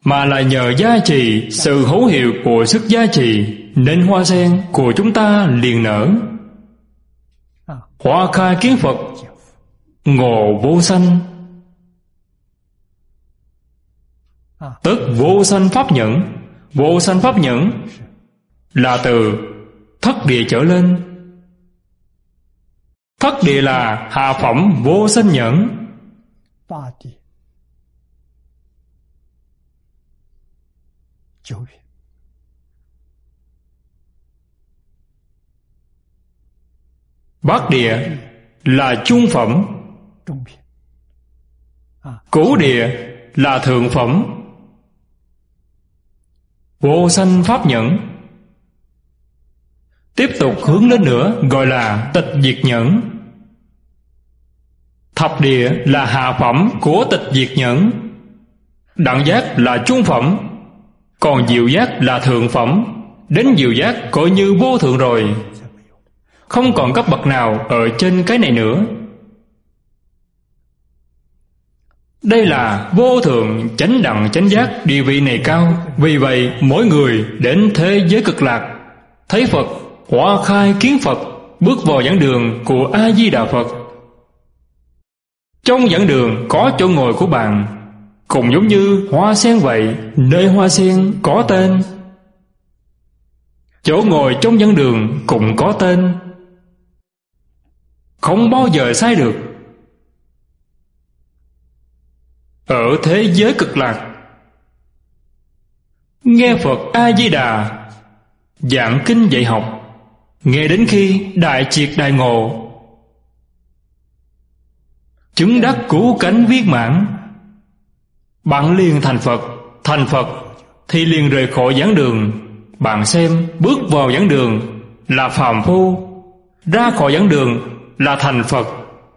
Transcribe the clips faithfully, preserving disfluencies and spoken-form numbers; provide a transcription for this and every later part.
mà là nhờ gia trì, sự hữu hiệu của sức gia trì, nên hoa sen của chúng ta liền nở. Hoa khai kiến Phật, ngộ vô sanh, tức vô sanh pháp nhẫn. Vô sanh pháp nhẫn là từ thất địa trở lên. Thất địa là hạ phẩm vô sanh nhẫn. Bát địa là trung phẩm. Cửu địa là thượng phẩm. Vô sanh pháp nhẫn tiếp tục hướng lên nữa gọi là tịch diệt nhẫn. Thập địa là hạ phẩm của tịch diệt nhẫn. Đẳng giác là trung phẩm, còn diệu giác là thượng phẩm. Đến diệu giác coi như vô thượng rồi, không còn cấp bậc nào ở trên cái này nữa. Đây là vô thượng chánh đẳng chánh giác, địa vị này cao. Vì vậy mỗi người đến thế giới cực lạc, thấy Phật, hoa khai kiến Phật, bước vào giảng đường của A-di-đà Phật. Trong giảng đường có chỗ ngồi của bạn, cũng giống như hoa sen vậy, nơi hoa sen có tên. Chỗ ngồi trong giảng đường cũng có tên, không bao giờ sai được. Ở thế giới cực lạc, nghe Phật A-di-đà giảng kinh dạy học, nghe đến khi đại triệt đại ngộ, chứng đắc cứu cánh viên mãn, bạn liền thành Phật. Thành Phật thì liền rời khỏi giảng đường. Bạn xem, bước vào giảng đường là phàm phu, ra khỏi giảng đường là thành Phật.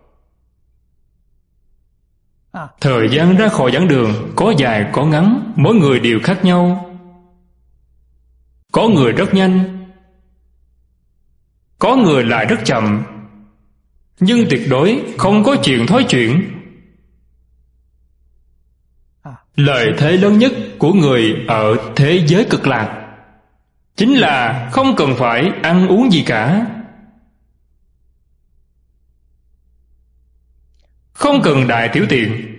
Thời gian ra khỏi giảng đường có dài có ngắn, mỗi người đều khác nhau. Có người rất nhanh, có người lại rất chậm, nhưng tuyệt đối không có chuyện thói chuyển. Lợi thế lớn nhất của người ở thế giới cực lạc chính là không cần phải ăn uống gì cả, không cần đại tiểu tiện,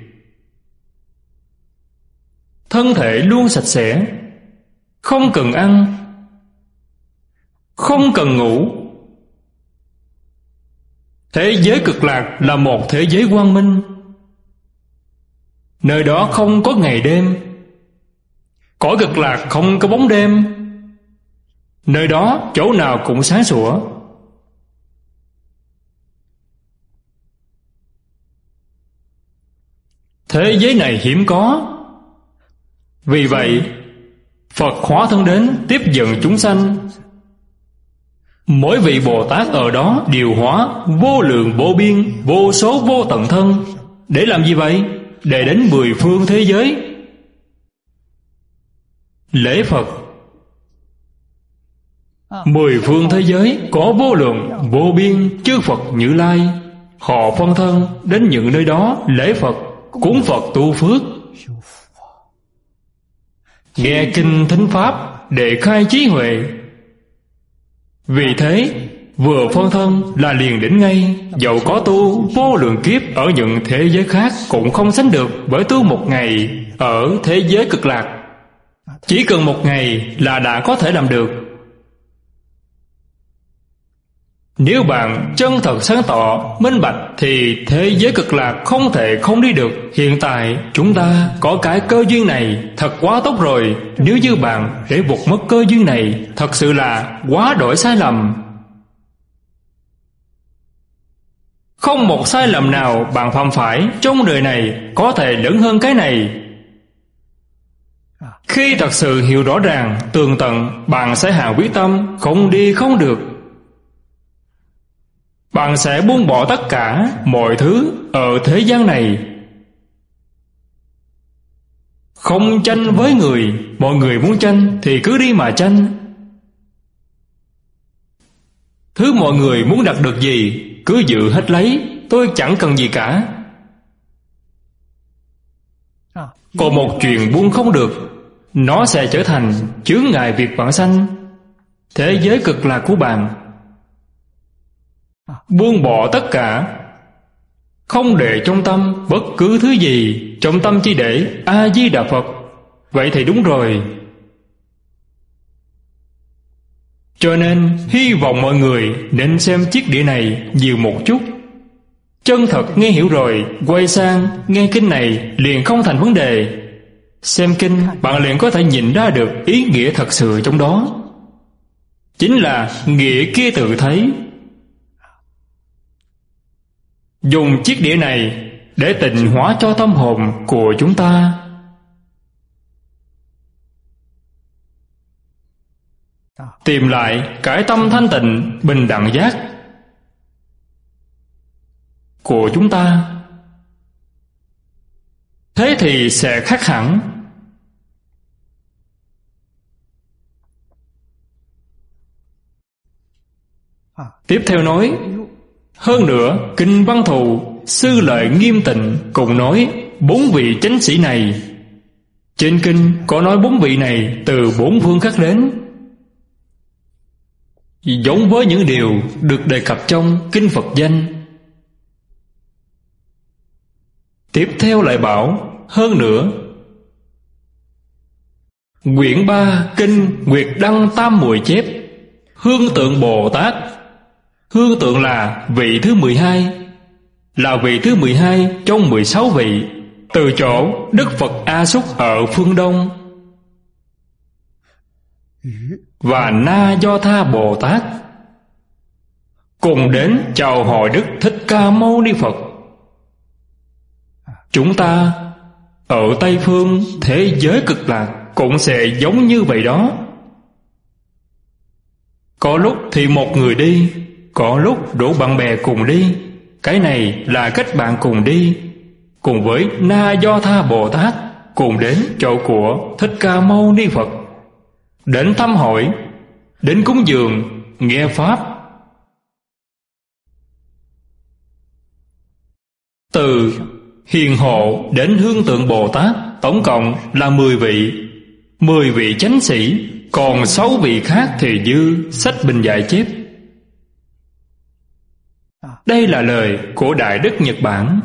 thân thể luôn sạch sẽ, không cần ăn, không cần ngủ. Thế giới cực lạc là một thế giới quang minh. Nơi đó không có ngày đêm. Cõi cực lạc không có bóng đêm. Nơi đó chỗ nào cũng sáng sủa. Thế giới này hiếm có. Vì vậy Phật hóa thân đến tiếp dẫn chúng sanh. Mỗi vị Bồ Tát ở đó điều hóa vô lượng vô biên, vô số vô tận thân. Để làm gì vậy? Để đến mười phương thế giới lễ Phật. Mười phương thế giới có vô lượng vô biên chư Phật Như Lai, họ phân thân đến những nơi đó lễ Phật, cúng Phật tu phước, nghe kinh thính pháp để khai trí huệ. Vì thế vừa phân thân là liền đến ngay. Dẫu có tu vô lượng kiếp ở những thế giới khác cũng không sánh được với tu một ngày ở thế giới cực lạc. Chỉ cần một ngày là đã có thể làm được. Nếu bạn chân thật sáng tỏ, minh bạch thì thế giới cực lạc không thể không đi được. Hiện tại chúng ta có cái cơ duyên này thật quá tốt rồi. Nếu như bạn để vụt mất cơ duyên này, thật sự là quá đổi sai lầm. Không một sai lầm nào bạn phạm phải trong đời này có thể lớn hơn cái này. Khi thật sự hiểu rõ ràng, tường tận, bạn sẽ hạ quyết tâm, không đi không được. Bạn sẽ buông bỏ tất cả mọi thứ ở thế gian này. Không tranh với người. Mọi người muốn tranh thì cứ đi mà tranh. Thứ mọi người muốn đạt được gì cứ giữ hết lấy. Tôi chẳng cần gì cả. Còn một chuyện buông không được nó sẽ trở thành chướng ngại việc vãng sanh. Thế giới cực lạc của bạn, buông bỏ tất cả, không để trong tâm bất cứ thứ gì, trong tâm chỉ để A-di-đà Phật. Vậy thì đúng rồi. Cho nên hy vọng mọi người nên xem chiếc đĩa này nhiều một chút. Chân thật nghe hiểu rồi, quay sang nghe kinh này liền không thành vấn đề. Xem kinh, bạn liền có thể nhìn ra được ý nghĩa thật sự trong đó. Chính là nghĩa kia tự thấy. Dùng chiếc đĩa này để tịnh hóa cho tâm hồn của chúng ta. Tìm lại cái tâm thanh tịnh, bình đẳng giác của chúng ta. Thế thì sẽ khác hẳn. Tiếp theo nói, hơn nữa kinh Văn Thù, Sư Lợi Nghiêm Tịnh cùng nói bốn vị chánh sĩ này. Trên kinh có nói bốn vị này từ bốn phương khác đến, giống với những điều được đề cập trong kinh Phật danh. Tiếp theo lại bảo, hơn nữa quyển ba kinh Nguyệt Đăng Tam Muội chép Hương Tượng Bồ Tát. Hương Tượng là vị thứ mười hai, là vị thứ mười hai trong mười sáu vị, từ chỗ Đức Phật A Xúc ở phương Đông và Na Do Tha Bồ Tát cùng đến chào hỏi Đức Thích Ca Mâu Ni Phật. Chúng ta ở Tây Phương thế giới cực lạc cũng sẽ giống như vậy đó. Có lúc thì một người đi, có lúc đủ bạn bè cùng đi. Cái này là kết bạn cùng đi, cùng với Na Do Tha Bồ Tát cùng đến chỗ của Thích Ca Mâu Ni Phật, đến thăm hỏi, đến cúng dường, nghe pháp. Từ Hiền Hộ đến Hương Tượng Bồ Tát tổng cộng là mười vị, mười vị chánh sĩ, còn sáu vị khác thì dư sách Bình Giải chép. Đây là lời của Đại Đức Nhật Bản.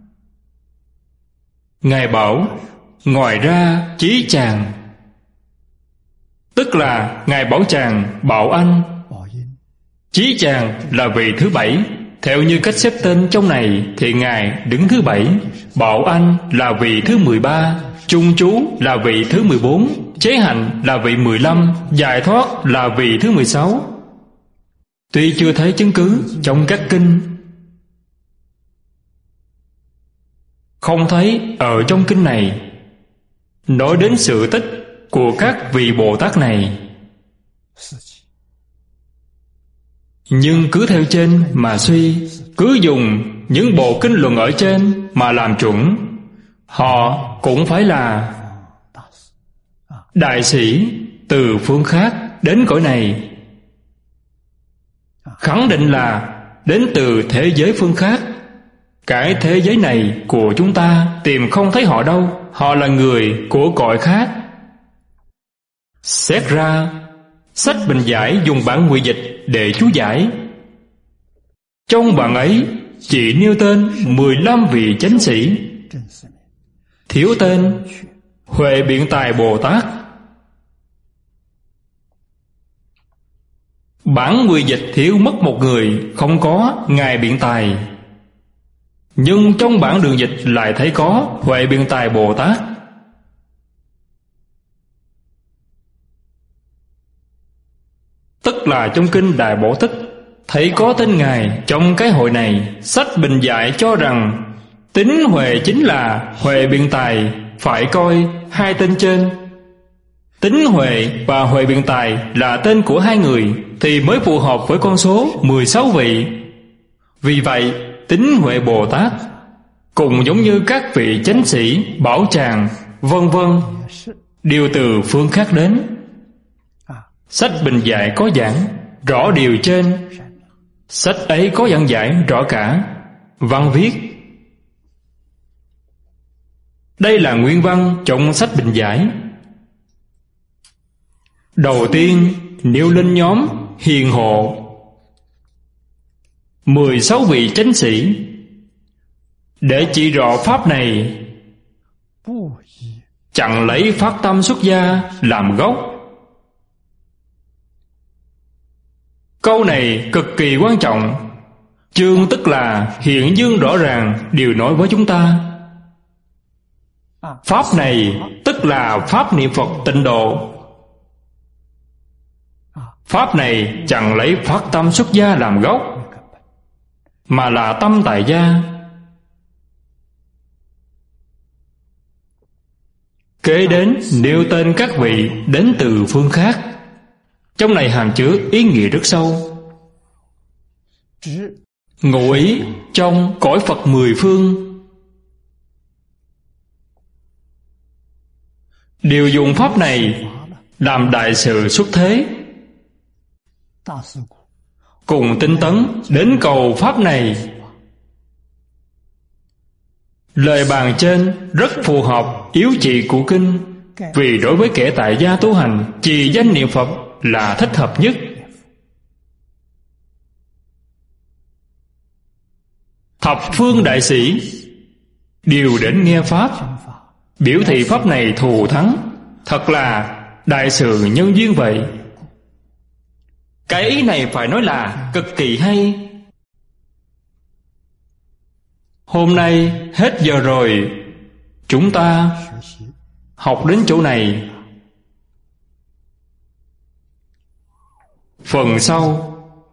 Ngài bảo, ngoài ra chí chàng, tức là Ngài bảo chàng Bảo Anh. Chí chàng là vị thứ bảy. Theo như cách xếp tên trong này thì Ngài đứng thứ bảy. Bảo Anh là vị thứ mười ba, Chung Chú là vị thứ mười bốn, Chế Hạnh là vị mười lăm, Giải Thoát là vị thứ mười sáu. Tuy chưa thấy chứng cứ trong các kinh, không thấy ở trong kinh này nói đến sự tích của các vị Bồ Tát này, nhưng cứ theo trên mà suy, cứ dùng những bộ kinh luận ở trên mà làm chuẩn, họ cũng phải là đại sĩ từ phương khác đến cõi này, khẳng định là đến từ thế giới phương khác. Cái thế giới này của chúng ta tìm không thấy họ đâu, họ là người của cõi khác. Xét ra, sách Bình Giải dùng bản ngụy dịch để chú giải. Trong bản ấy chỉ nêu tên mười lăm vị chánh sĩ, thiếu tên Huệ Biện Tài Bồ Tát. Bản ngụy dịch thiếu mất một người, không có Ngài Biện Tài, nhưng trong bản đường dịch lại thấy có Huệ Biện Tài Bồ Tát. Tức là trong kinh Đại Bổ Tích thấy có tên Ngài trong cái hội này. Sách Bình Giải cho rằng tính Huệ chính là Huệ Biện Tài, phải coi hai tên trên. Tính Huệ và Huệ Biện Tài là tên của hai người thì mới phù hợp với con số mười sáu vị. Vì vậy Tính Huệ Bồ Tát cùng giống như các vị chánh sĩ, Bảo Tràng, vân vân đều từ phương khác đến. Sách Bình Giải có giảng rõ điều trên, sách ấy có giảng giải rõ cả. Văn viết đây là nguyên văn trong sách Bình Giải. Đầu tiên nêu lên nhóm hiền hộ, mười sáu vị chánh sĩ, để chỉ rõ pháp này, chẳng lấy phát tâm xuất gia làm gốc. Câu này cực kỳ quan trọng. Chương tức là hiện dương rõ ràng điều nói với chúng ta. Pháp này tức là pháp niệm Phật tịnh độ. Pháp này chẳng lấy phát tâm xuất gia làm gốc, mà là tâm tại gia. Kế đến nêu tên các vị đến từ phương khác. Trong này hàm chứa ý nghĩa rất sâu. Ngụ ý trong cõi Phật mười phương, đều dùng pháp này làm đại sự xuất thế, cùng tinh tấn đến cầu pháp này. Lời bàn trên rất phù hợp yếu chỉ của kinh, vì đối với kẻ tại gia tu hành, trì danh niệm Phật là thích hợp nhất. Thập phương đại sĩ đều đến nghe pháp, biểu thị pháp này thù thắng, thật là đại sự nhân duyên vậy. Cái ý này phải nói là cực kỳ hay. Hôm nay hết giờ rồi, chúng ta học đến chỗ này. Phần sau,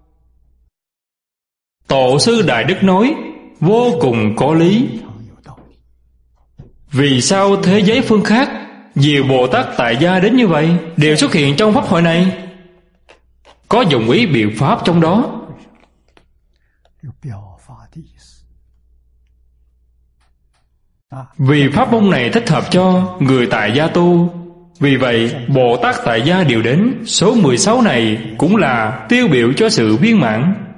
Tổ sư Đại Đức nói vô cùng có lý. Vì sao thế giới phương khác nhiều Bồ Tát tại gia đến như vậy đều xuất hiện trong pháp hội này? Có dụng ý biện pháp trong đó. Vì pháp môn này thích hợp cho người tại gia tu, vì vậy Bồ Tát tại gia đều đến. Số mười sáu này cũng là tiêu biểu cho sự viên mãn.